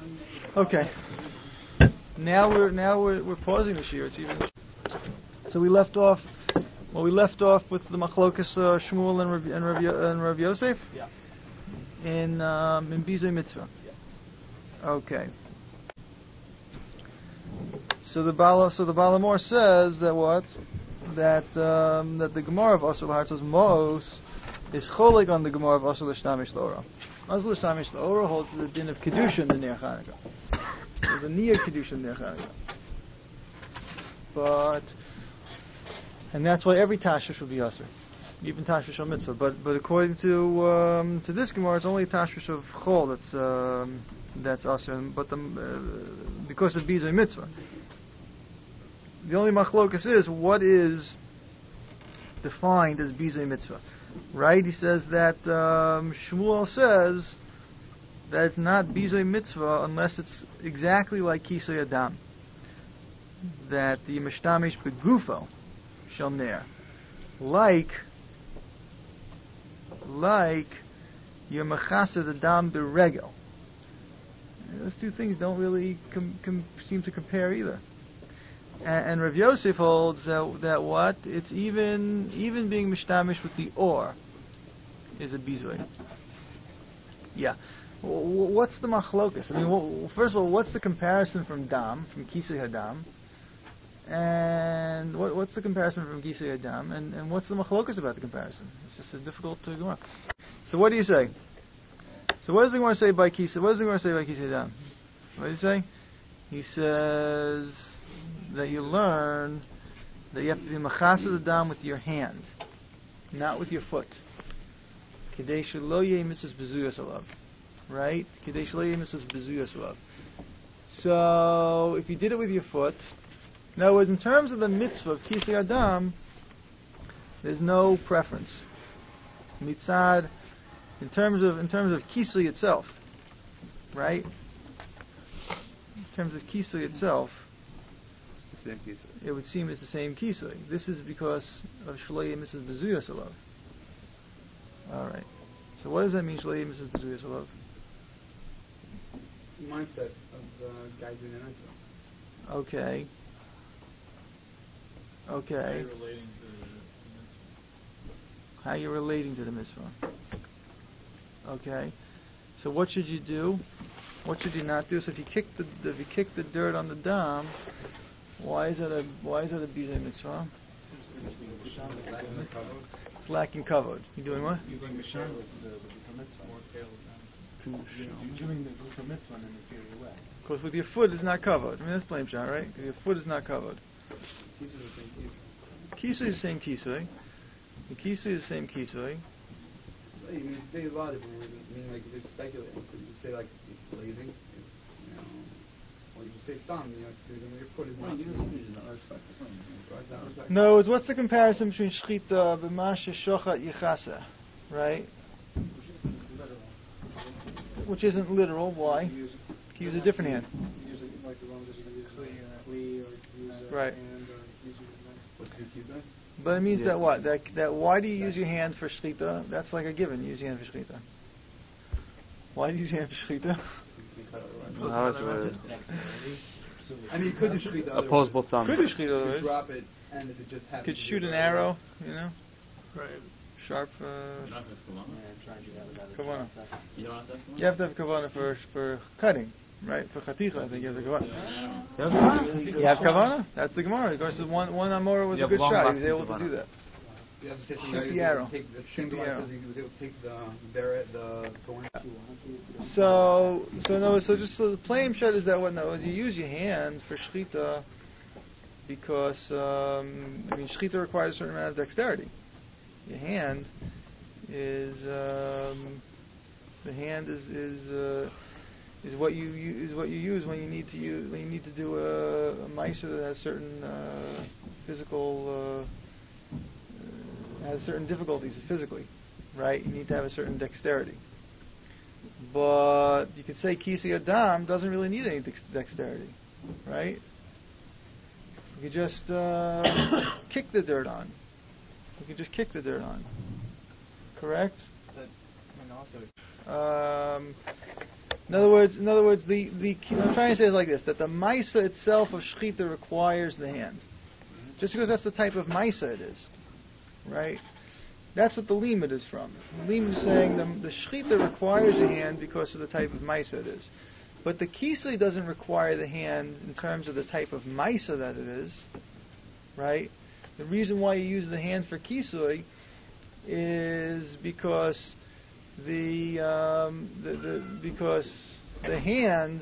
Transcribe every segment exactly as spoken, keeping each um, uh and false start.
Okay. Now we're now we're we're pausing the shir. It's even. So we left off. Well, we left off with the machlokas uh, Shmuel and Rav, and Rav, and Rav Yosef. Yeah. In um, in Bizay Mitzvah. Yeah. Okay. So the Bala so the Balamor says that what that um, that the Gemara of Asur L'Har says Mos is cholik on the Gemara of Asur L'Shtamish L'Ora. Asur L'Shtamish L'Ora holds the din of kedushin in Ner Chanukah. There's a near kedushin in Ner Chanukah. But and that's why every tashrish will be asur, even tashrish of mitzvah. But but according to um, to this Gemara, it's only tashrish of chol that's um, that's asur. But the, uh, because of bizay mitzvah, the only machlokas is what is defined as bizay mitzvah, right? He says that um, Shmuel says that it's not bizay mitzvah unless it's exactly like kisei adam, that the mishtamish begufo shel ner, like like your mechased adam beregel. Those two things don't really com- com- seem to compare either. And, and Rav Yosef holds that, that what it's even even being mishtamish with the or is a bizui. Yeah. W- what's the machlokas? I mean, w- first of all, what's the comparison from dam, from kisei hadam? And what, what's the comparison from Gisei Adam? And, and what's the machlokas about the comparison? It's just a difficult to go on. So what do you say? So what does the Gemara say by Kisei? What does the Gemara say by Kisei Adam? What does he say? He says that you learn that you have to be machased Adam with your hand, not with your foot. Kedei shelo yeh mitzvahs bezuyos alav. Right? Kedei shelo yeh mitzvahs bezuyos alav. So if you did it with your foot, in other words, in terms of the mitzvah of Kisei Adam, there's no preference. Mitzad, in terms of in terms of Kisei itself, right? In terms of Kisei itself, The same kisei. it would seem it's the same Kisei. This is because of Shalei Missus Bezuyas Alav. All right. So what does that mean, Shalei Missus Bezuyas Alav? Mindset of the guy doing the mitzvah. Okay. Okay. How you're relating to the mitzvah. Okay. So what should you do? What should you not do? So if you kick the if you kick the dirt on the dam, why is it a why is it a bizay mitzvah? It's lacking kavod. You doing what? You're doing the mitzvah. You're doing the mitzvah and then you feel your way. Because with your foot is not covered. I mean that's blame shot, right? Your foot is not covered. Kisei is the same kisei. The kisei is the same kisei. So you can say a lot of it. I mean, like, it's speculating. You could say, like, it's lazy. It's, you know, or you could say stam, you know, student, your foot is not. No, it's what's the comparison between shchita b'mashe shochat yichasa, right? Which isn't literal. Why? You use a different hand. Right. But it means yeah. that what? That that why do you use your hand for shchita? That's like a given. You use your hand for shchita. Why do you use your hand for shchita? I mean, you could do shchita. Opposable thumb. Could do shchita. You drop it, and if it just happens. Could shoot an arrow, you know. Right. Sharp. Uh, kavana. You don't have to have You have to have kavana for for cutting. Right, for chaticha, I think you have the kavana. You have kavana? You have kavana? That's the Gemara. Of course, one one Amora was You a good have shot. He was long-lasting able to kavana. do that. You have to say Shoot the arrow. Take the Shoot the arrow. He was able to take the beret, the thorn. So, so no, so just so the plain shot is that what? No, you use your hand for shchita because um, I mean shchita requires a certain amount of dexterity. Your hand is um, the hand is is. Uh, Is what you use, is what you use when you need to use when you need to do a, a meiser that has certain uh, physical uh, has certain difficulties physically, right? You need to have a certain dexterity. But you could say Kisei Adam doesn't really need any dex- dexterity, right? You could just uh, kick the dirt on. You could just kick the dirt on. Correct? But, and also, Um, In other words, in other words, the, the I'm trying to say it like this: that the Maisa itself of Shechita requires the hand, just because that's the type of Maisa it is, right? That's what the limud is from. The limud is saying the, the Shechita requires a hand because of the type of Maisa it is. But the Kisui doesn't require the hand in terms of the type of Maisa that it is, right? The reason why you use the hand for Kisui is because the, um, the, the because the hand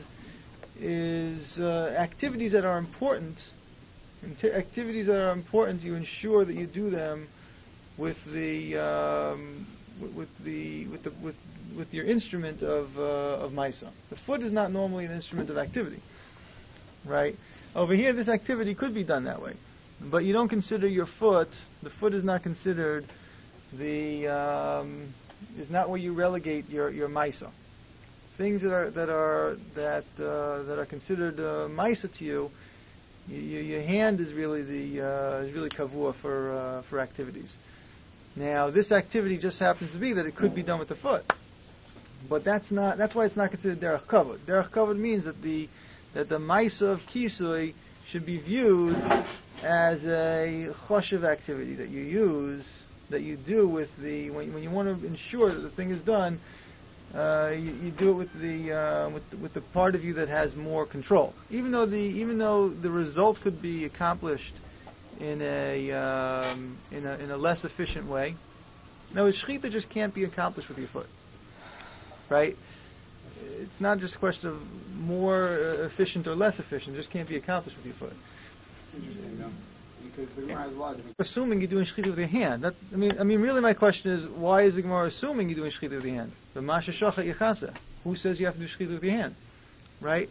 is uh, activities that are important. Activities that are important, you ensure that you do them with the um, with the with the with with your instrument of uh, of Maisa. The foot is not normally an instrument of activity, right? Over here, this activity could be done that way, but you don't consider your foot. The foot is not considered the um, is not where you relegate your your Maisa. Things that are that are that uh, that are considered uh, Maisa to you. You, your hand is really the uh, is really kavua for uh, for activities. Now, this activity just happens to be that it could be done with the foot, but that's not. That's why it's not considered derech kavod. Derech kavod means that the that the ma'isa of kisui should be viewed as a choshev activity that you use, that you do with the when, when you want to ensure that the thing is done. Uh, you, you do it with the uh, with the, with the part of you that has more control. Even though the even though the result could be accomplished in a um, in a in a less efficient way. No, shechita just can't be accomplished with your foot, right? It's not just a question of more efficient or less efficient. It just can't be accomplished with your foot. It's interesting, though. Because the Gemara has a lot of different... Assuming you're doing shechita with your hand. That, I mean, I mean, really, my question is, why is the Gemara assuming you're doing shechita with your hand? The masha shachat yechasa. Who says you have to do shechita with your hand, right?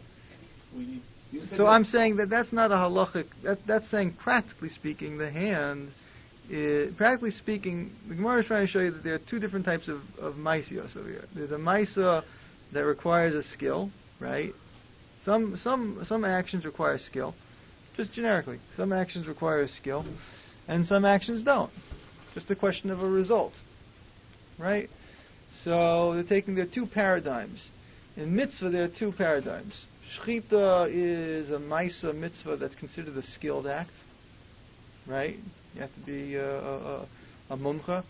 So I'm saying that that's not a halachic. That, that's saying, practically speaking, the hand. Is, practically speaking, the Gemara is trying to show you that there are two different types of of maisios over here. There's a maisa that requires a skill, right? Some some some actions require skill. Just generically, some actions require a skill, and some actions don't. Just a question of a result, right? So they're taking their two paradigms. In mitzvah, there are two paradigms. Shechita is a maisa mitzvah that's considered a skilled act, right? You have to be a, a, a mumcha.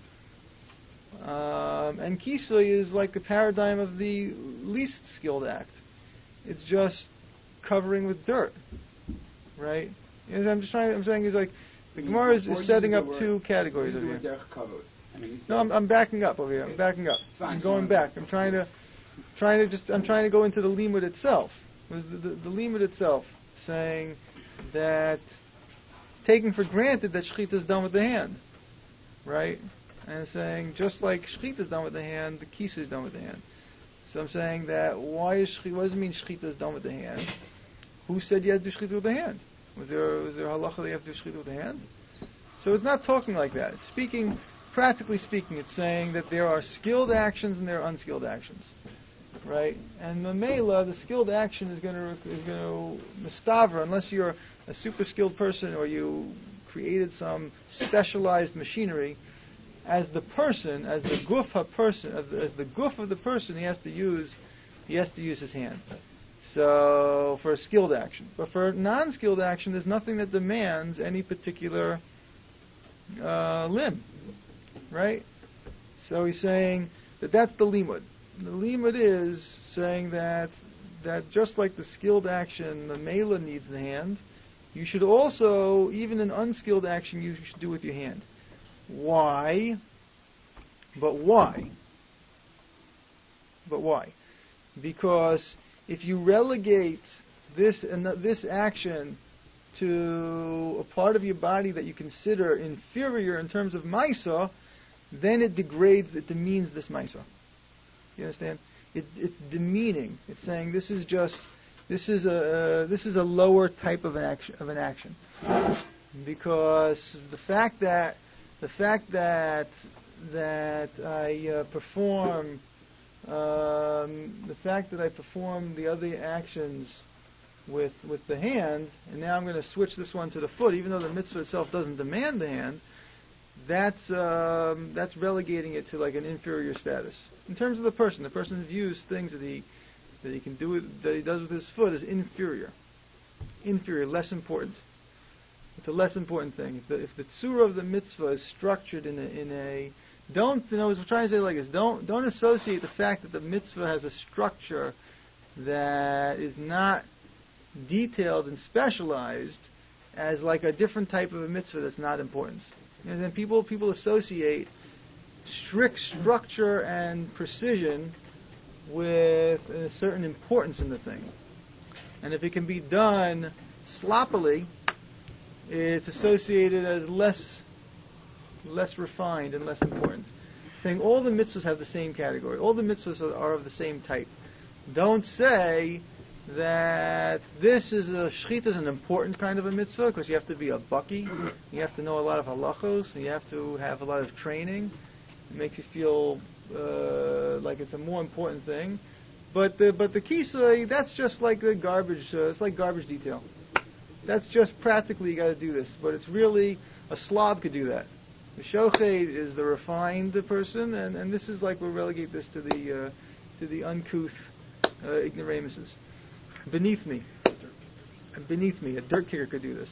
Um, and kisui is like the paradigm of the least skilled act. It's just covering with dirt. Right? And I'm just trying. I'm saying is like the Gemara is, is setting up two categories over here. I mean, no, I'm, I'm backing up over here. I'm backing up. Fine, I'm going back. I'm trying to, trying to just. I'm trying to go into the limud itself. The, the, the limud itself saying that it's taken for granted that shechita is done with the hand, right? And saying just like shechita is done with the hand, the kisa is done with the hand. So I'm saying that why is shechita? What does it mean shechita is done with the hand? Who said you had to do shechita with the hand? Was there was there halacha that you have to do shechita with the hand? So it's not talking like that. It's speaking, practically speaking, it's saying that there are skilled actions and there are unskilled actions, right? And mamela, the skilled action is going to is going to mistavra unless you're a super skilled person or you created some specialized machinery. As the person, as the guf ha person, as the, as the guf of the person, he has to use he has to use his hand. So, for a skilled action. But for a non-skilled action, there's nothing that demands any particular uh, limb. Right? So he's saying that that's the limud. The limud is saying that that just like the skilled action, the mela needs the hand, you should also, even an unskilled action, you should do with your hand. Why? But why? But why? Because if you relegate this and this action to a part of your body that you consider inferior in terms of maisa, then it degrades, it demeans this maisa. You understand? It, it's demeaning. It's saying this is just this is a uh, this is a lower type of an action of an action, because the fact that the fact that that I uh, perform. Um, the fact that I perform the other actions with with the hand, and now I'm going to switch this one to the foot, even though the mitzvah itself doesn't demand the hand, that's um, that's relegating it to like an inferior status. In terms of the person, the person views things that he that he can do it, that he does with his foot is inferior. Inferior, less important. It's a less important thing. If the, if the tzura of the mitzvah is structured in a, in a don't, you know, I was trying to say it like this, don't, don't associate the fact that the mitzvah has a structure that is not detailed and specialized as like a different type of a mitzvah that's not important. And then people, people associate strict structure and precision with a certain importance in the thing. And if it can be done sloppily, it's associated as less less refined and less important. Saying all the mitzvahs have the same category. All the mitzvahs are, are of the same type. Don't say that this is a shechita is an important kind of a mitzvah because you have to be a baki, you have to know a lot of halachos, and you have to have a lot of training. It makes you feel uh, like it's a more important thing. But the, but the kisei, that's just like the garbage. Uh, it's like garbage detail. That's just practically you got to do this. But it's really a slob could do that. The shochet is the refined person, and, and this is like we'll relegate this to the uh, to the uncouth uh, ignoramuses. Beneath me, beneath me, a dirt kicker could do this.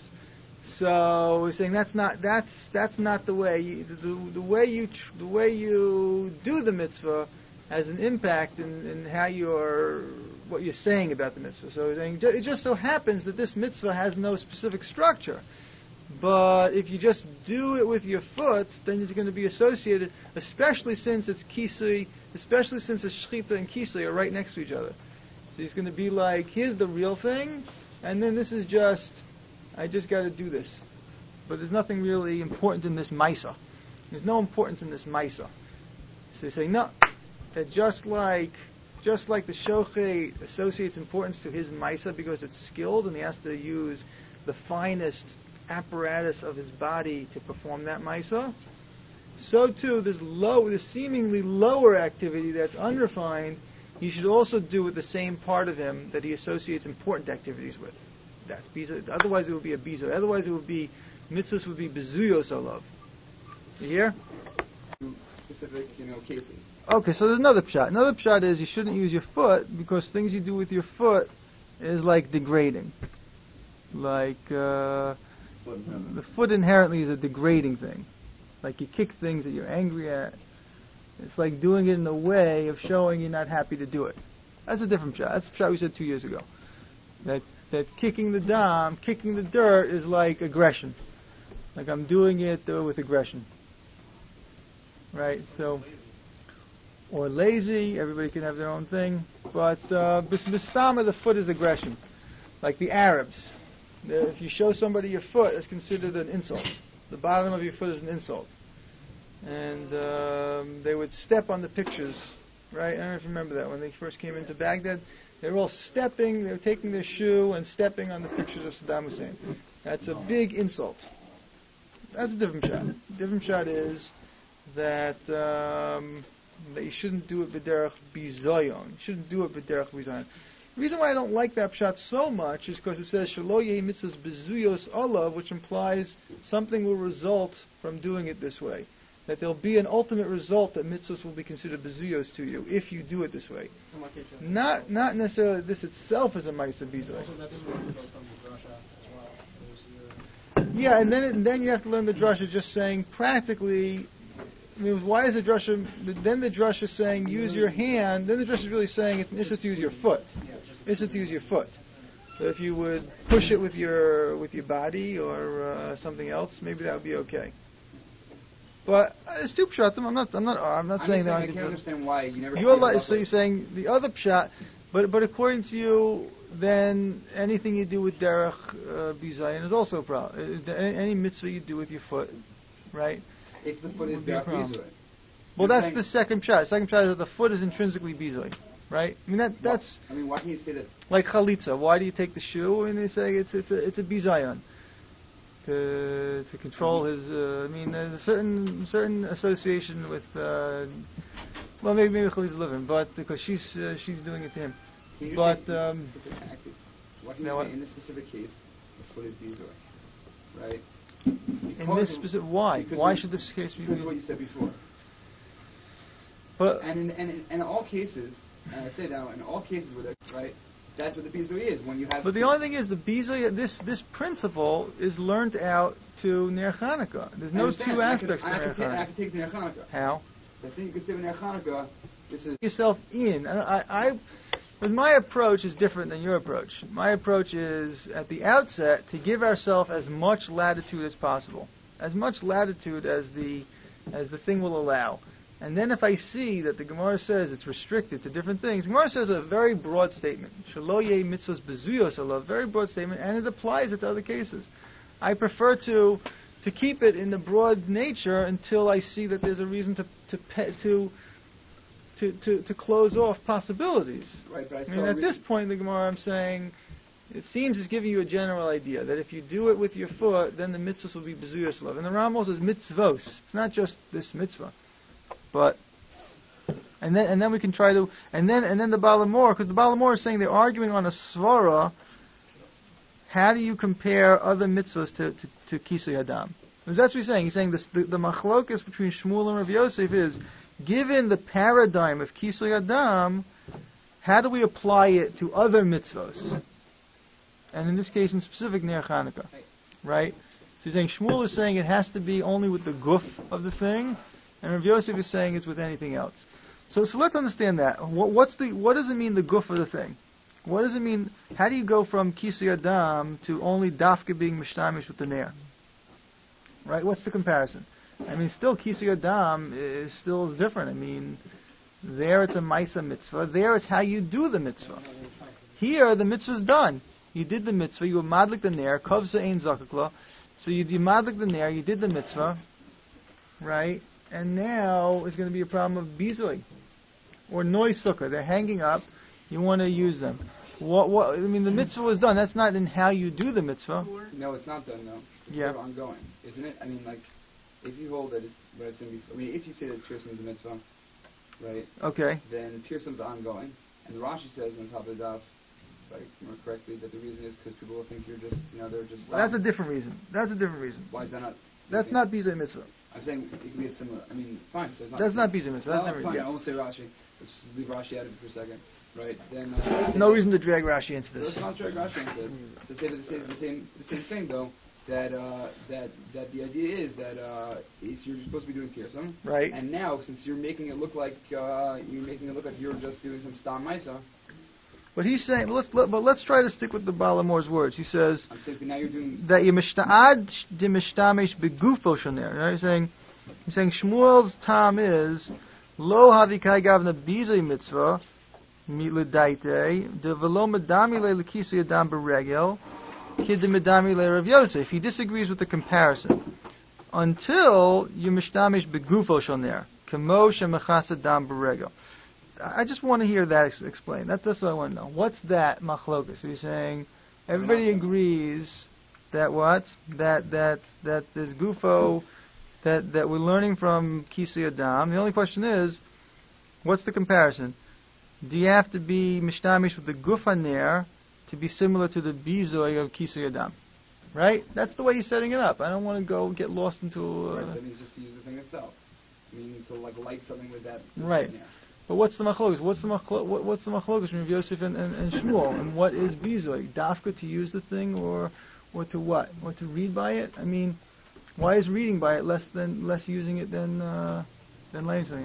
So we're saying that's not that's that's not the way you, the the way you tr- the way you do the mitzvah has an impact in, in how you're what you're saying about the mitzvah. So we're saying it just so happens that this mitzvah has no specific structure. But if you just do it with your foot, then it's going to be associated, especially since it's kisui, especially since it's shechita and kisui are right next to each other. So it's going to be like, here's the real thing, and then this is just, I just got to do this. But there's nothing really important in this maisa. There's no importance in this maisa. So they say, no, that just like, just like the shochet associates importance to his maisa because it's skilled and he has to use the finest apparatus of his body to perform that maisa, so too this low, this seemingly lower activity that's unrefined, he should also do with the same part of him that he associates important activities with. That's biza. Otherwise, it would be a biza. Otherwise, it would be mitzvahs would be bezuyos olav. You hear? Specific, you know, cases. Okay, so there's another pshat. Another pshat is you shouldn't use your foot because things you do with your foot is like degrading. Like uh, the foot inherently is a degrading thing. Like you kick things that you're angry at. It's like doing it in a way of showing you're not happy to do it. That's a different pshat. That's a pshat we said two years ago. That that kicking the dam, kicking the dirt is like aggression. Like I'm doing it uh, with aggression. Right? So, or lazy, everybody can have their own thing. But uh, bistama, the foot is aggression. Like the Arabs. The, if you show somebody your foot, it's considered an insult. The bottom of your foot is an insult. And um, they would step on the pictures, right? I don't know if you remember that when they first came into Baghdad. They were all stepping, they were taking their shoe and stepping on the pictures of Saddam Hussein. That's a big insult. That's a different shot. Different shot is that um, that you shouldn't do it b'derech bizayon. You shouldn't do it b'derech bizayon. The reason why I don't like that pshat so much is because it says shelo yehi mitzvahs bezuyos olav, which implies something will result from doing it this way. That there'll be an ultimate result that mitzvahs will be considered bezuyos to you if you do it this way. Not not necessarily this itself is a ma'aser bizoy. Yeah, and then it, and then you have to learn the drasha just saying practically. I mean, why is the drasha? Then the drasha is saying use your hand. Then the drasha is really saying it's an issa to use your foot. Issa to use your foot. So if you would push it with your with your body or uh, something else, maybe that would be okay. But uh, it's two pshatim. I'm not. I'm not. I'm not I'm saying saying that. I can't understand why you never. You're like, so you're saying the other pshat, but but according to you, then anything you do with derech uh, bizayin is also a problem. Uh, any mitzvah you do with your foot, right? If the foot is be a derech problem. bizoy. Well, You're that's saying- the second pshat. The second pshat is that the foot is intrinsically bizayin, right? I mean that that's I mean, why can't you say that? like chalitza. Why do you take the shoe and they say it's it's a it's a bizayin to to control his? Uh, I mean, there's a certain certain association with. Uh, well, maybe maybe chalitza's living, but because she's uh, she's doing it to him. Can you But, take the um, specific act is- Why can now you what? say in this specific case the foot is bizoy, right? In Because this of- specific, why? because Why we- should this case be? Because of what you said before. But And in, and in, in all cases, And I say that in all cases with it, right? That's what the bizui is. When you have. But the only thing is, the bizui, this this principle is learned out to Ner Chanukah. There's no two aspects I to Ner can, I Chanukah. can take Ner Chanukah. How? I think you could say with Ner Chanukah, this is. Yourself in. I, I, I, but my approach is different than your approach. My approach is, at the outset, to give ourselves as much latitude as possible, as much latitude as the as the thing will allow. And then if I see that the Gemara says it's restricted to different things, the Gemara says a very broad statement. Shelo yeh mitzvos bezuyos alav, very broad statement, and it applies it to other cases. I prefer to to keep it in the broad nature until I see that there's a reason to to pe- to, to to to close off possibilities. Right, but I, I mean, at this point in the Gemara, I'm saying it seems it's giving you a general idea that if you do it with your foot, then the mitzvos will be bezuyos alav. And the Rambam says mitzvos. It's not just this mitzvah. But and then and then we can try to and then and then the Balamor, because the Balamor is saying they're arguing on a svara. How do you compare other mitzvahs to to, to Kisui Hadam? Because that's what he's saying. He's saying this, the the machlokas between Shmuel and Rav Yosef is, given the paradigm of Kisui Hadam, how do we apply it to other mitzvahs? And in this case, in specific, Ner Chanukah, right? So he's saying Shmuel is saying it has to be only with the guf of the thing. And Rav Yosef is saying it's with anything else. So, so let's understand that. What, what's the? What does it mean, the guf of the thing? What does it mean? How do you go from Kisui Adam to only dafka being mishtamish with the ner? Right? What's the comparison? I mean, still Kisui Adam is still different. I mean, there it's a Maisa mitzvah. There it's how you do the mitzvah. Here the mitzvah's done. You did the mitzvah. You madlik the ner. Kovsa ein zakakla. So you, you madlik the ner. You did the mitzvah. Right? And now it's going to be a problem of bizui or noi sukkah. They're hanging up. You want to use them. What? What? I mean, the mitzvah was done. That's not in how you do the mitzvah. No, it's not done. No, it's yeah. sort of ongoing, isn't it? I mean, like, if you hold that it's what I said before. I mean, if you say that Pirsum is a mitzvah, right? Okay. Then Pirsum's ongoing, and the Rashi says on top of the daf, like more correctly, that the reason is because people will think you're just, you know, they're just. Well, that's a different reason. That's a different reason. Why is that not? That's not bizui mitzvah. I'm saying it can be a similar. I mean, fine. So it's not That's not bizui mitzvah. That's well, never, fine. yeah. I won't say Rashi. Let's just leave Rashi out of it for a second, right? Then uh, no reason to drag Rashi into so this. let's not drag Rashi into this. So say that the same, the same, the same thing though. That uh, that that the idea is that uh, is you're supposed to be doing Pirsum, right? And now, since you're making it look like uh, you're making it look like you're just doing some Stam Maisa. But he's saying, let's let, but let's try to stick with the Balamor's words. He says I'm saying now you're doing that you mishta'ad de mishtamish begufo shoner. Right? He's saying, he's saying Shmuel's tam is lo havikai gavna bizui mitzvah mitledaite de velo medami le lekisi adam beregel kid de medami le Rav Yosef. He disagrees with the comparison until you mishtamish begufo shoner kamo shemachas adam beregel. I just want to hear that ex- explained. That, that's what I want to know. What's that machlokas? So he's saying everybody agrees that what that that that this gufo that that we're learning from Kisui Adam. The only question is, what's the comparison? Do you have to be mishtamish with the gufa ner to be similar to the bizoi of Kisui Adam? Right? That's the way he's setting it up. I don't want to go get lost into. Uh, right, that means just to use the thing itself. Meaning to like light something with that. Right. Yeah. But what's the machlokas? What's the machlo- what, What's the machlokas between Yosef and, and, and Shmuel? And what is bizoi? Dafka to use the thing, or or to what? Or to read by it? I mean, why is reading by it less than less using it than uh, than learning something?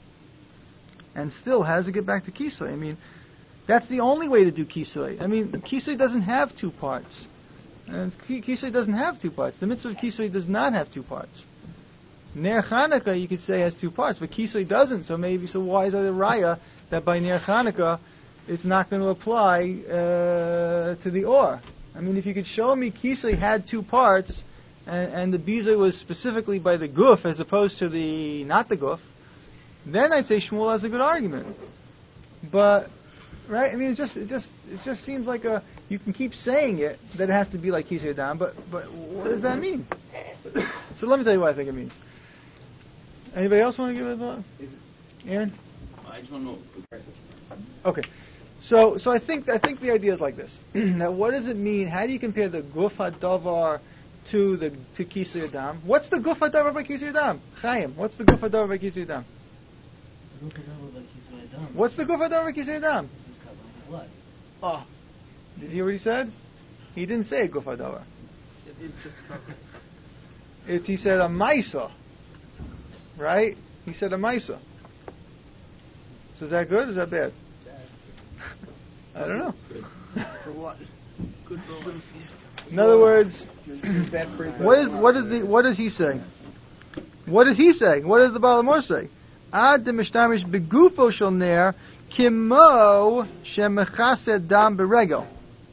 And still, how does it get back to Kisui? I mean, that's the only way to do Kisui. I mean, Kisui doesn't have two parts, and Kisui doesn't have two parts. The mitzvah of Kisui does not have two parts. Ner Chanukah, you could say, has two parts, but Kisui doesn't. So maybe, so why is there a raya that by Ner Chanukah it's not going to apply uh, to the or? I mean, if you could show me Kisui had two parts, and, and the bizui was specifically by the guf as opposed to the not the guf, then I'd say Shmuel has a good argument. But right, I mean, it just it just it just seems like a you can keep saying it that it has to be like Kisui Adam, but but what does that mean? So let me tell you what I think it means. Anybody else want to give it a thought? Aaron? I just want to know. Okay. So so I think I think the idea is like this. Now, what does it mean? How do you compare the guf hadavar to the to Kisui Adam? What's the guf hadavar by Kisui Adam? Chaim, what's the guf hadavar by Kisui Adam? What's the guf adam v'kisei adam? This is covering the blood. Oh, did you hear what he said? He didn't say guf adavar. It's just covering. It, he said a maisa, right? He said a maisa. So is that good or is that bad? I don't know. For what? Good for what? In other words, Bad for what is what is the what does he say? What does he say? What does the Balamor say? Ad demishtamish begufo shel ner kimo shemechased dam beregel.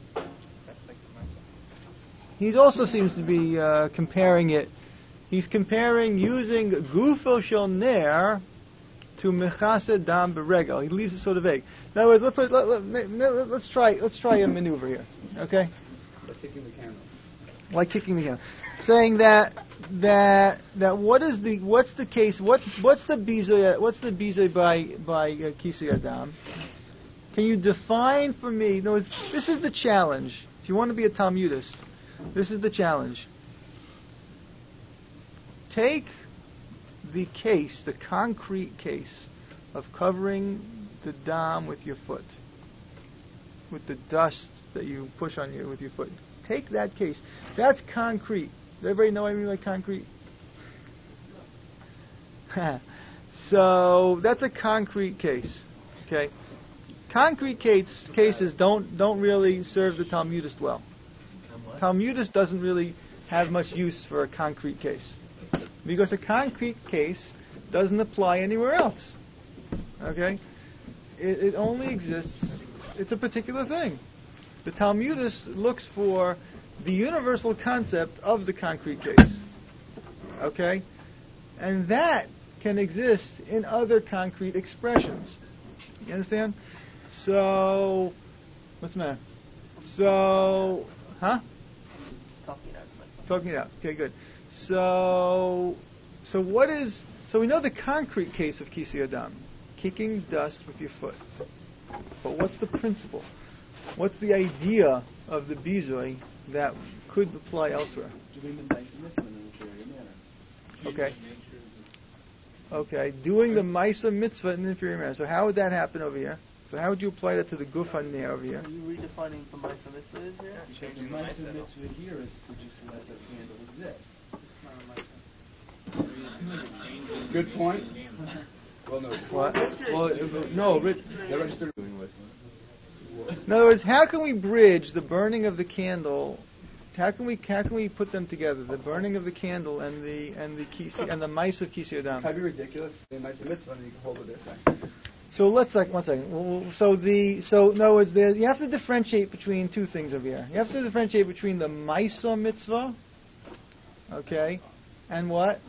He also seems to be uh, comparing it. He's comparing using gufo shel ner to mechased dam beregel. He leaves it sort of vague. In other words, let's put, let, let, let, let's try let's try a maneuver here. Okay. Like kicking the camera. Like kicking the camera, saying that that that what is the what's the case? What's what's the biza? What's the biza by by uh, Kisei Adam? Can you define for me? No, this is the challenge. If you want to be a Talmudist, this is the challenge. Take the case, the concrete case of covering the dam with your foot, with the dust that you push on you with your foot. Take that case. That's concrete. Does everybody know what I mean by concrete? So that's a concrete case. Okay. Concrete case, cases don't don't really serve the Talmudist well. Talmudist doesn't really have much use for a concrete case because a concrete case doesn't apply anywhere else. Okay. It, it only exists. It's a particular thing. The Talmudist looks for the universal concept of the concrete case. Okay? And that can exist in other concrete expressions. You understand? So, what's the matter? So, huh? Talking it out. Talking it out. Okay, good. So, so what is, so we know the concrete case of Kisei Adam, kicking dust with your foot. But what's the principle? What's the idea of the bizoi that could apply elsewhere? Okay. Okay, doing the Maisa mitzvah in an inferior manner. So how would that happen over here? So how would you apply that to the gufan there over here? Are you redefining what the Maisa mitzvah is here? The Maisa mitzvah here is to just let the candle exist. It's not a Maisa. Good point. Well, no. What? Well, no. The register doing with. In other words, how can we bridge the burning of the candle? How can we how can we put them together? The burning of the candle and the and the kisi and the mice of Kisei Adam. That'd be ridiculous. The Maisa mitzvah, and you can hold it this way. So let's like one second. Well, So the so in other words, there you have to differentiate between two things over here. You have to differentiate between the Maisa mitzvah, okay, and what?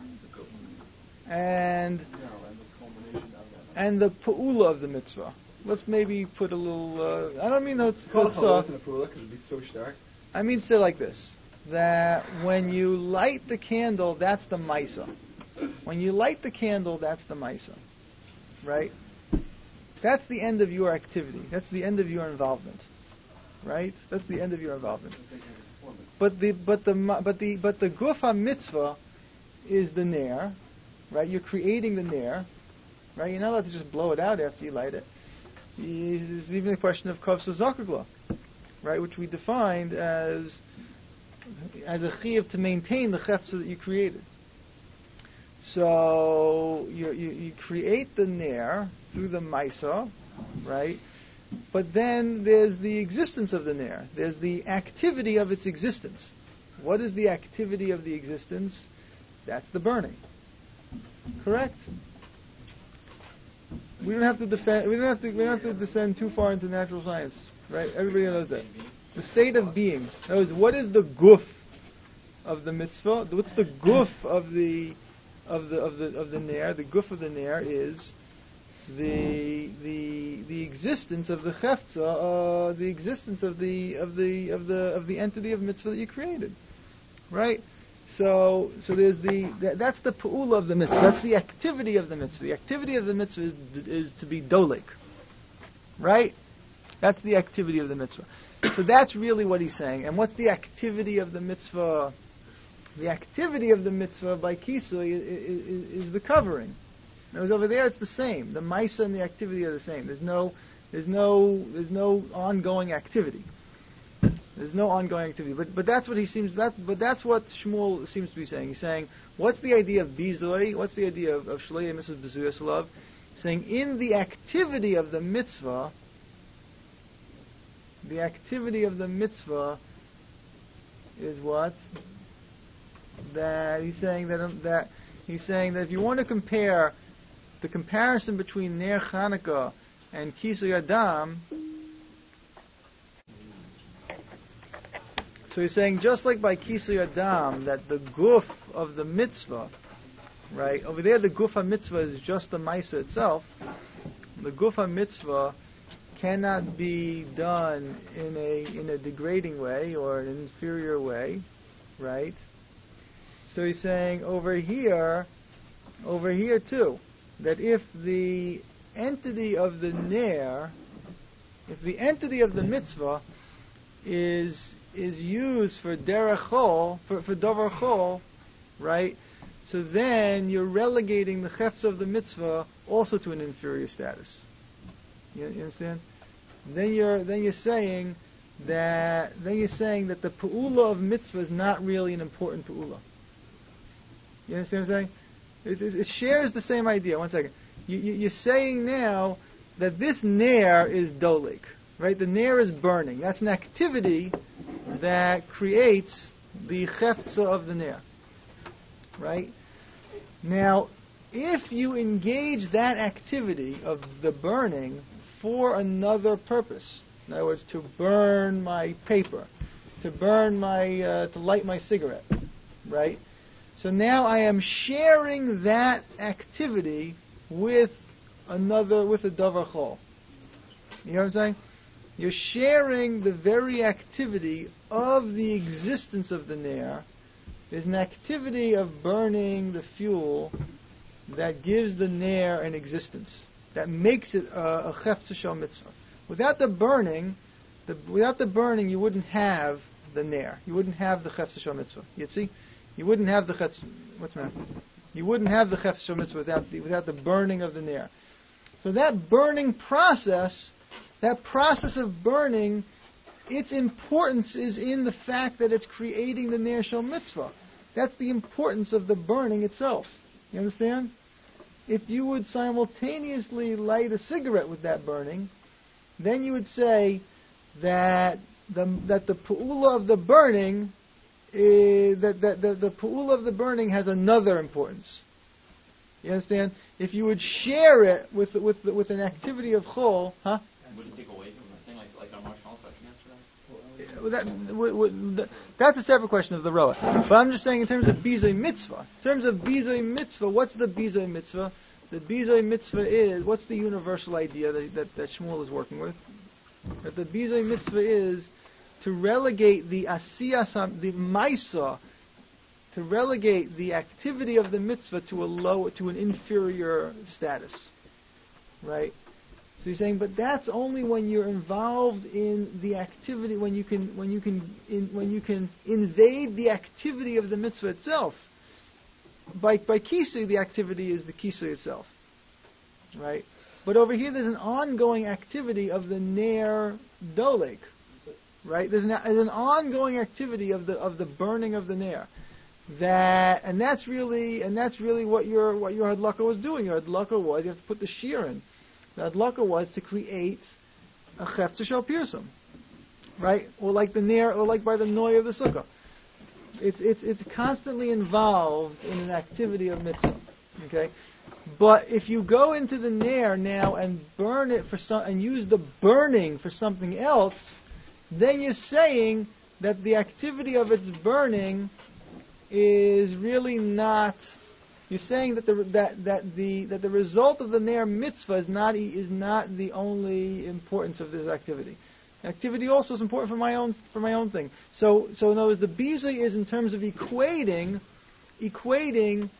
And and the Pa'ula of the mitzvah. Let's maybe put a little. Uh, I don't mean that's. that's uh, because it'd be so stark. I mean say like this: that when you light the candle, that's the Maisa. When you light the candle, that's the Maisa, right? That's the end of your activity. That's the end of your involvement, right? That's the end of your involvement. But the but the but the but the gufa mitzvah is the ner, right? You're creating the ner, right? You're not allowed to just blow it out after you light it. There's even a question of kavsa zakagla, right? Which we defined as as a chiyuv to maintain the chefza that you created. So you, you, you create the ner through the maisa, right? But then there's the existence of the ner. There's the activity of its existence. What is the activity of the existence? That's the burning. Correct? We don't have to defend. We don't have to. We don't have to descend too far into natural science, right? Everybody knows that. The state of being. In other words, what is the guf of the mitzvah? What's the guf of the of the of the of the ner? The guf of the ner is the the the existence of the chefza, uh, the existence of the of the of the of the entity of mitzvah that you created, right? So, so there's the that, that's the pa'ula of the mitzvah. That's the activity of the mitzvah. The activity of the mitzvah is, is to be dolik, right? That's the activity of the mitzvah. So that's really what he's saying. And what's the activity of the mitzvah? The activity of the mitzvah by kisui is, is, is the covering. Whereas over there, it's the same. The Maisa and the activity are the same. There's no, there's no, there's no ongoing activity. There's no ongoing activity. But but that's what he seems. That but that's what Shmuel seems to be saying. He's saying, what's the idea of bizoi? What's the idea of of shlei mitzvah b'zuyas love? Saying in the activity of the mitzvah, the activity of the mitzvah is what? That he's saying that um, that he's saying that if you want to compare the comparison between Ner Chanukah and Kisui Adam, so he's saying just like by Kisui Adam that the guf of the mitzvah, right over there, the guf mitzvah is just the Maisa itself. The guf mitzvah cannot be done in a in a degrading way or an inferior way, right? So he's saying over here, over here too, that if the entity of the ner, if the entity of the mitzvah is is used for derech chol, for for davar chol, right? So then you're relegating the chefts of the mitzvah also to an inferior status. You, you understand? Then you're then you're saying that then you're saying that the pu'ula of mitzvah is not really an important pu'ula. You understand what I'm saying? It, it, it shares the same idea. One second. You, you, you're saying now that this ner is dolik, right? The ner is burning. That's an activity that creates the cheftza of the ner, right? Now, if you engage that activity of the burning for another purpose, in other words, to burn my paper, to burn my, uh, to light my cigarette, right? So now I am sharing that activity with another, with a davar chol. You know what I'm saying? You're sharing the very activity of the existence of the ner. There's an activity of burning the fuel that gives the ner an existence, that makes it a, a chefetz shel mitzvah. Without the burning, the, without the burning, you wouldn't have the ner. You wouldn't have the chefetz shel mitzvah. You see? You wouldn't have the chetz. What's the matter? You wouldn't have the chetz shel mitzvah without the, without the burning of the ner. So that burning process, that process of burning, its importance is in the fact that it's creating the ner shel mitzvah. That's the importance of the burning itself. You understand? If you would simultaneously light a cigarette with that burning, then you would say that the that the pu'ula of the burning. Uh, that, that, that the pu'ul of the burning has another importance. You understand? If you would share it with with with an activity of chol, huh? Would it take away from the thing like like our marshmallow question yesterday? Well, that, w- w- that, that's a separate question of the roa. But I'm just saying in terms of bizoi mitzvah. In terms of bizoi mitzvah, what's the bizoi mitzvah? The bizoi mitzvah is, what's the universal idea that that, that Shmuel is working with? That the bizoi mitzvah is to relegate the asiyas, the maisa, to relegate the activity of the mitzvah to a low, to an inferior status, right? So he's saying, but that's only when you're involved in the activity, when you can, when you can, in, when you can invade the activity of the mitzvah itself. By by kisui, the activity is the kisui itself, right? But over here, there's an ongoing activity of the ner dolek. Right, there's an, there's an ongoing activity of the of the burning of the ner, that and that's really and that's really what your what your hadlaka was doing. Your hadlaka was you have to put the shear in. The hadlaka was to create a chefetz shel pirsum, right? Or like the ner, or like by the noy of the sukkah. It's it's it's constantly involved in an activity of mitzvah. Okay, but if you go into the ner now and burn it for some and use the burning for something else, then you're saying that the activity of its burning is really not. You're saying that the that, that the that the result of the ner mitzvah is not is not the only importance of this activity. Activity also is important for my own for my own thing. So so in other words, the bizui is in terms of equating equating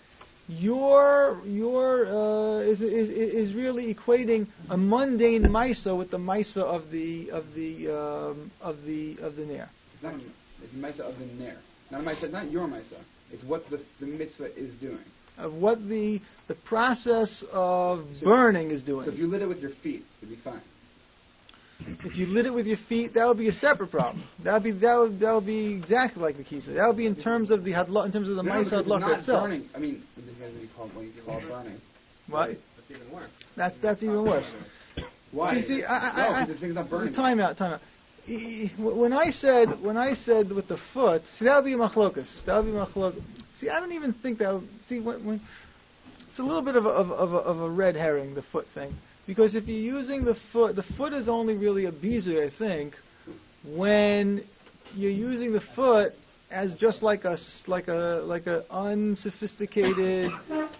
your your uh, is, is is really equating a mundane maisa with the maisa of the of the um, of the of the ner. It's not it's the maisa of the ner. Not a maisa, not your maisa. It's what the the mitzvah is doing. of what the the process of So- burning is doing. So if you lit it with your feet, it'd be fine. If you lit it with your feet, that would be a separate problem. That would be that would that would be exactly like the kisa. That would be in terms of the hadla, in terms of the No, no, ma'isa because it's hadlaka not itself. burning. I mean, what do you call what you call burning? What? That's even worse. That's that's even worse. Why? See, see, I, I, no, I, because the thing's not burning. time out, time out. E- e- When I said when I said with the foot, see that would be machlokas. That would be machlokas. See, I don't even think that would, see when, when it's a little bit of a, of, of, a, of a red herring, the foot thing, because if you're using the foot, the foot is only really a bizu, I think, when you're using the foot as just like a s- like a like a unsophisticated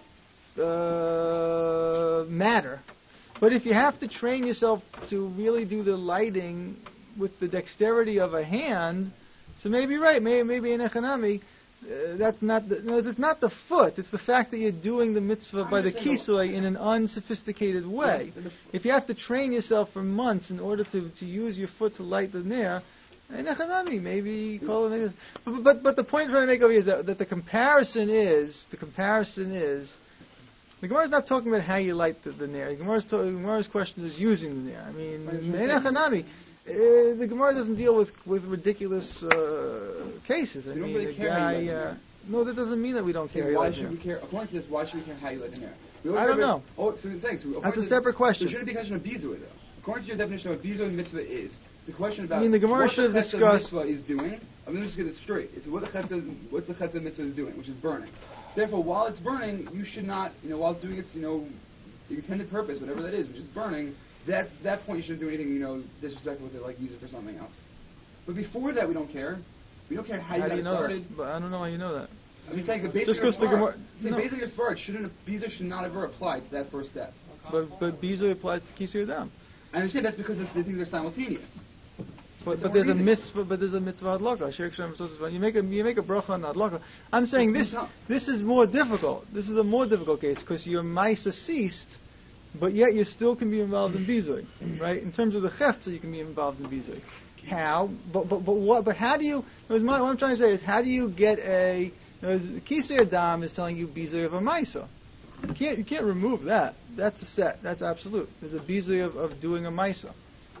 uh, matter. But if you have to train yourself to really do the lighting with the dexterity of a hand, so maybe you're right, maybe maybe in economy, uh, that's not the, no, it's not the foot. It's the fact that you're doing the mitzvah by the kisui in an unsophisticated way. Yes, If you have to train yourself for months in order to, to use your foot to light the nair, in economy, maybe call it. But, but but the point I'm trying to make over here is that, that the comparison is the comparison is. The Gemara is not talking about how you light the, the nair. The Gemara's, to, the Gemara's question is using the nair. I mean, in Hanami, uh, the Gemara doesn't deal with, with ridiculous uh, cases. I We don't mean, really the care how you guy. light the Uh, nair. no, that doesn't mean that we don't care. how Okay, you why light the should nair. we care? According to this, why should we care how you light the nair? We always I don't care about- know. Oh, so I'm saying, so according That's a to- separate question. There shouldn't be a question of bizu though. According to your definition of what bizu and mitzvah is, it's a question about I mean, the Gemara what should have the chesed discussed- mitzvah is doing. I'm going to just get it straight. It's what the chesed, what the chesed mitzvah is doing, which is burning. Therefore, while it's burning, you should not, you know, while it's doing its, you know, intended purpose, whatever that is, which is burning, that that point you shouldn't do anything, you know, disrespectful with it, like use it for something else. But before that, we don't care. We don't care how, How you do got you it know started. that? But I don't know how you know that. I mean, saying the basic Just of 'cause the Gemara- saying no. basic of Svarad shouldn't have, Biza should not ever apply to that first step. But but bizu applies to kisui adam. I understand that's because it's, the things are simultaneous. But, That's but what there's we're a reading. mitzvah, but there's a mitzvah adlaka. Sheikh Shem Sosa, you make a you make a bracha on adlaka. I'm saying this No. this is more difficult. This is a more difficult case because your ma'isa ceased, but yet you still can be involved in bizui, right? In terms of the cheftza, you can be involved in bizui. How? But but but what? But how do you? What I'm trying to say is, how do you get a? Kisei Adam is telling you bizui of a ma'isa. You can't you can't remove that. That's a set. That's absolute. There's a bizui of, of doing a ma'isa.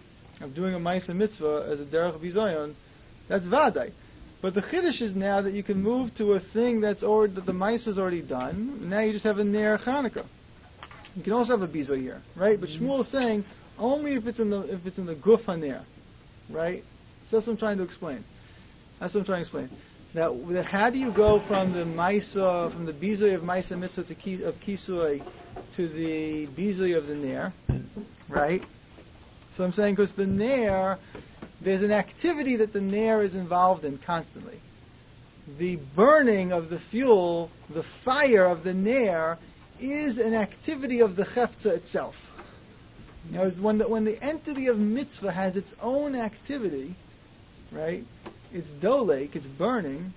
Of doing a ma'isa mitzvah as a derech bizayon, that's vadai. But the chiddush is now that you can move to a thing that's already that the ma'isa is already done. Now you just have a ner Chanukah. You can also have a bizayon here, right? But Shmuel is saying only if it's in the if it's in the guf haner, right? So that's what I'm trying to explain. That's what I'm trying to explain. Now, that how do you go from the ma'isa from the bizayon of ma'isa mitzvah to ki, of kisui to the bizayon of the ner, right? So I'm saying because the nair, there's an activity that the nair is involved in constantly. The burning of the fuel, the fire of the nair, is an activity of the cheftza itself. Now, when the, when the entity of mitzvah has its own activity, right? It's dolek, it's burning.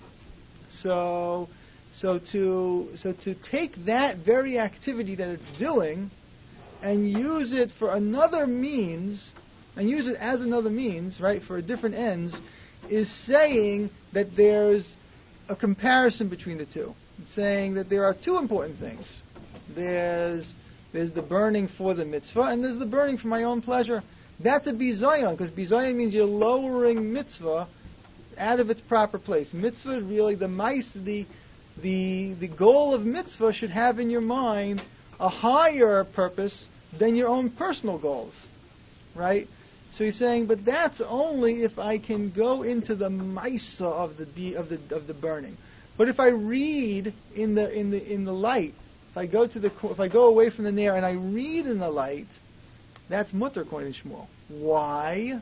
So, so to so to take that very activity that it's doing and use it for another means, and use it as another means, right, for different ends, is saying that there's a comparison between the two. It's saying that there are two important things. There's there's the burning for the mitzvah, and there's the burning for my own pleasure. That's a bizayon, because bizayon means you're lowering mitzvah out of its proper place. Mitzvah, really, the mice, the the the goal of mitzvah should have in your mind a higher purpose than your own personal goals, right? So he's saying, but that's only if I can go into the maisa of the of the of the burning. But if I read in the in the in the light, if I go to the if I go away from the nair and I read in the light, that's mutter according to Shmuel. Why?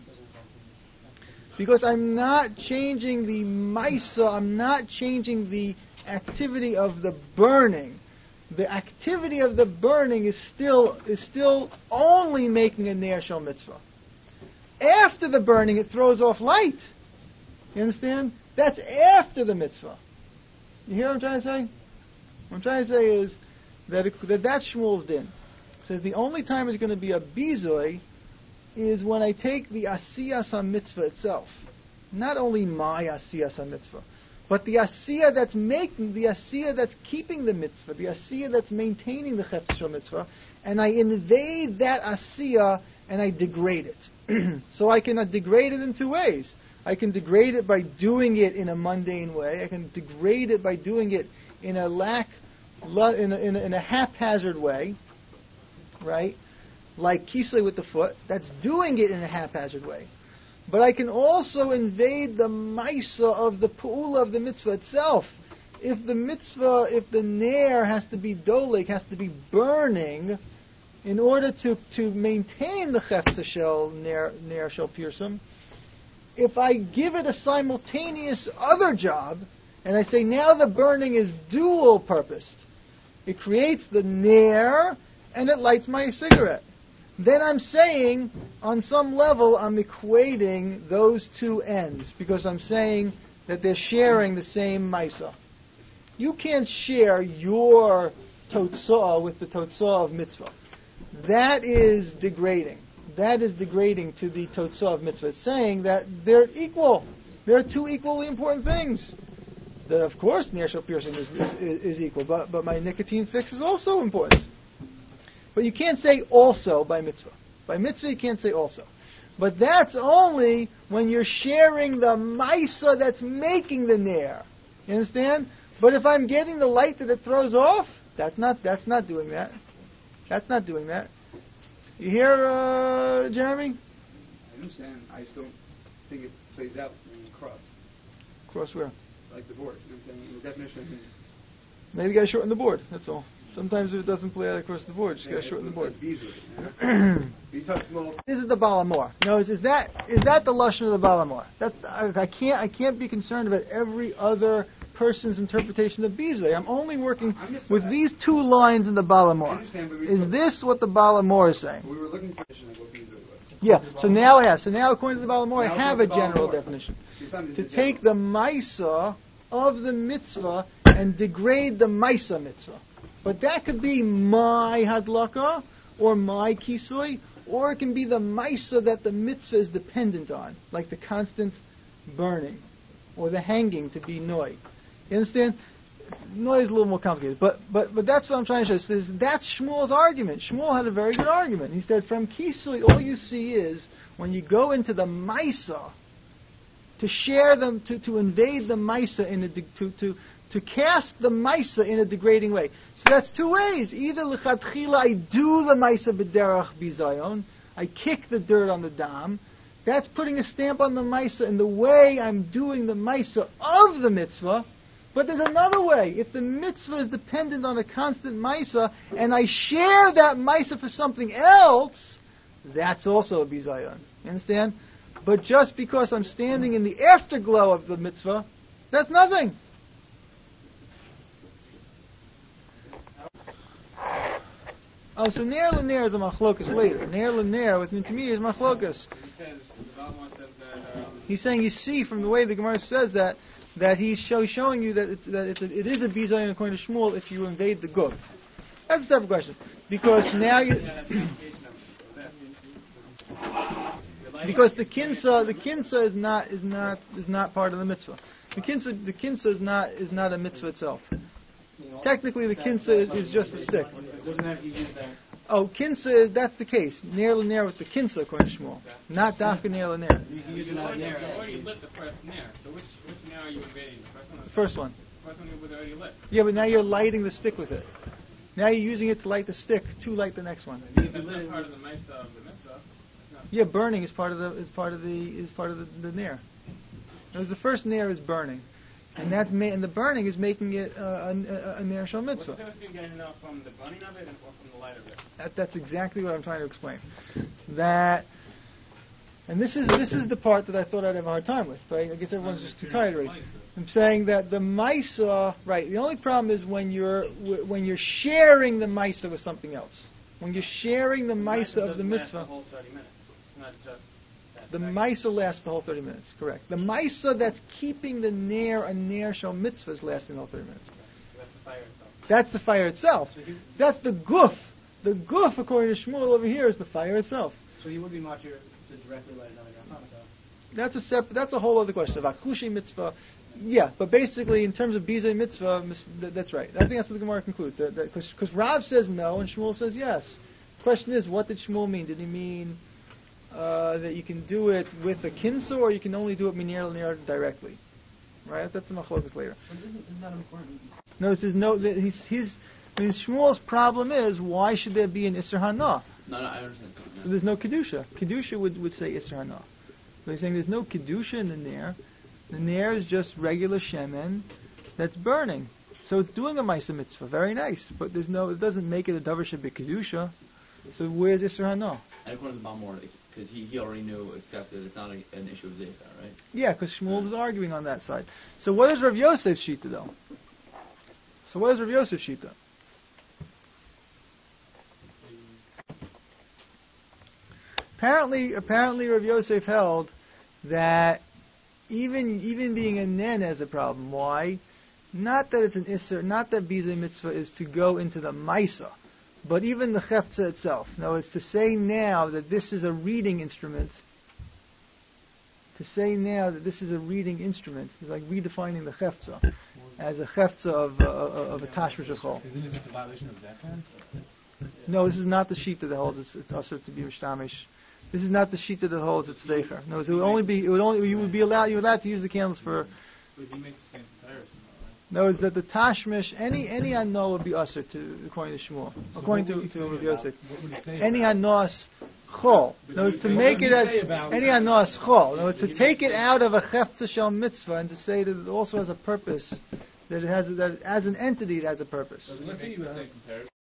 Because I'm not changing the maisa. I'm not changing the activity of the burning. The activity of the burning is still is still only making a ner shel mitzvah. After the burning, it throws off light. You understand? That's after the mitzvah. You hear what I'm trying to say? What I'm trying to say is that it, that that's Shmuel's din. It says the only time it's going to be a bizoi is when I take the asiyas mitzvah itself, not only my asiyas mitzvah, But the asiyah that's making, the asiyah that's keeping the mitzvah, the asiyah that's maintaining the chefetz shel mitzvah, and I invade that asiyah and I degrade it. So I can uh, degrade it in two ways. I can degrade it by doing it in a mundane way. I can degrade it by doing it in a lack, in a, in a, in a haphazard way, right? Like kisei with the foot. That's doing it in a haphazard way. But I can also invade the maisa of the pu'ula of the mitzvah itself. If the mitzvah, if the nair has to be dolik, has to be burning, in order to, to maintain the chefza shel nair, nair shel pirsum, if I give it a simultaneous other job, and I say now the burning is dual purposed, it creates the nair and it lights my cigarette. Then I'm saying, on some level, I'm equating those two ends, because I'm saying that they're sharing the same maisa. You can't share your totzah with the totzah of mitzvah. That is degrading. That is degrading to the totzah of mitzvah. It's saying that they're equal. They're two equally important things. That, of course, ner shel pirsum is, is, is equal, but, but my nicotine fix is also important. But you can't say also by mitzvah. By mitzvah you can't say also. But that's only when you're sharing the maisa that's making the nair. You understand? But if I'm getting the light that it throws off, that's not that's not doing that. That's not doing that. You hear, uh, Jeremy? I understand. I just don't think it plays out in the cross. Cross where? Like the board. You know what I'm saying? The definition, I think. Maybe you got to shorten the board. That's all. Sometimes if it doesn't play out across the board, you just Yeah, got to shorten the board. Easily, yeah. You talk, well, This is the Balamor. No, is, is that is that the lashon of the Balamor? That I, I can't I can't be concerned about every other person's interpretation of Bizley. I'm only working I'm just- with these two lines in the Balamor. I understand, but we Is still- this what the Balamor is saying? we were looking for a definition of what Beasley was. Yeah. So now I have. So now according to the Balamor, Now I have a according to the general Balamor. definition. See, it's not To the take general. the Maisa of the mitzvah and degrade the Maisa mitzvah. But that could be my hadlaka, or my kisui, or it can be the Maisa that the mitzvah is dependent on, like the constant burning, or the hanging to be noi. You understand? Noi is a little more complicated, but but but that's what I'm trying to show. Is that's Shmuel's argument. Shmuel had a very good argument. He said, from kisui, all you see is when you go into the Maisa, to share them, to, to invade the Maisa in a de- to to to cast the Maisa in a degrading way. So that's two ways. Either lechatchila, I do the Maisa b'derach bizayon, I kick the dirt on the dam. That's putting a stamp on the Maisa in the way I'm doing the Maisa of the mitzvah. But there's another way. If the mitzvah is dependent on a constant Maisa, and I share that Maisa for something else, that's also a bizayon. You understand? But just because I'm standing in the afterglow of the mitzvah, that's nothing. Oh, so Ner L'Ner is a machlokas later. Ner L'Ner with intermediate is machlokas. He's saying, you see, from the way the Gemara says that, that he's show, showing you that it's, that it's a, it is a bizayon according to Shmuel if you invade the guf. That's a separate question. Because now you... Because the kinsa, the kinsa is not is not is not part of the mitzvah. The kinsa, the kinsa is not is not a mitzvah itself. Technically, the kinsa is, is just a stick. Doesn't have to use that. Oh, kinsa, that's the case. Ner l'ner with the kinsa according to Shmuel, not dafka ner l'ner. You can use it You on already, there. you already lit the first nair. So which which nair are you invading? The first one? Or the First one. First one was already lit. Yeah, but now you're lighting the stick with it. Now you're using it to light the stick to light the next one. That's not part of the mitzvah of the mitzvah. That's not- Yeah, burning is part of the is part of the is part of the, the nair. Because the first nair is burning, and that's ma- and the burning is making it uh, a, a, a nair shel What's mitzvah. the difference between getting it from the burning of it and or from the light of it? That, that's exactly what I'm trying to explain. That, and this is this is the part that I thought I'd have a hard time with, but I guess everyone's just too tired already. I'm saying that the Maisa, right? The only problem is when you're w- when you're sharing the Maisa with something else. When you're sharing the Maisa of the doesn't last mitzvah, The whole thirty minutes. Not just that the second. Maisa lasts the whole thirty minutes. Correct. The Maisa that's keeping the Nair a Nair Shel Mitzvah is lasting the whole thirty minutes. That's the fire itself. That's the fire itself. That's the guf. The guf, according to Shmuel over here, is the fire itself. So he would be matir to directly light another Hanukkah. That's a separate. That's a whole other question. About Klushi mitzvah, yeah, but basically in terms of Bizay mitzvah, mis- th- that's right. I think that's what the Gemara concludes. Because Rav says no and Shmuel says yes. The question is, what did Shmuel mean? Did he mean uh, that you can do it with a kinsu, or you can only do it minir l'nir directly? Right. That's the machlokas later. But isn't, isn't that important? No, it says no. That he's, he's, I mean, Shmuel's problem is, why should there be an Isser Hana? No, no, I understand. So there's no Kedusha. Kedusha would, would say Isser Hana. So he's saying there's no Kedusha in the Nair. The Nair is just regular Shemen that's burning. So it's doing a Maisa Mitzvah. Very nice. But there's no, it doesn't make it a Davar Shebek Kedusha. So where's Isser Hana? And according to Balmor, because he, he already knew, accepted it's not a, an issue of Zayta, right? Yeah, because Shmuel is arguing on that side. So what is Rav Yosef's Shita though? So what is Rav Yosef's Shita? Apparently, apparently Rav Yosef held that even even being a nen has a problem. Why? Not that it's an isser, not that Bizay mitzvah is to go into the Maisa, but even the Chefza itself. No, it's to say now that this is a reading instrument. To say now that this is a reading instrument is like redefining the Chefza as a Chefza of, uh, of a Tashmish Achol. Isn't it just a violation of Zekhan? No, this is not the sheet that holds it's, it's also to be Mishtamish. This is not the sheet that holds it's Zeicher. No, it would only be, it would only, you would be allowed, you were allowed to use the candles for. But he makes the same comparison, though, No, it's that the Tashmish, any any Ano would be Usher to, according to Shmuel, right? according So to, what to would Rav he say about- Yosef. What would he say Any about- Anos Chol. No, it's to What make would it he say as, about- any Anos Chol. No, it's to take it out of a Chefza Shel Mitzvah and to say that it also has a purpose, that it has, that as an entity it has a purpose. Doesn't he make the same comparison?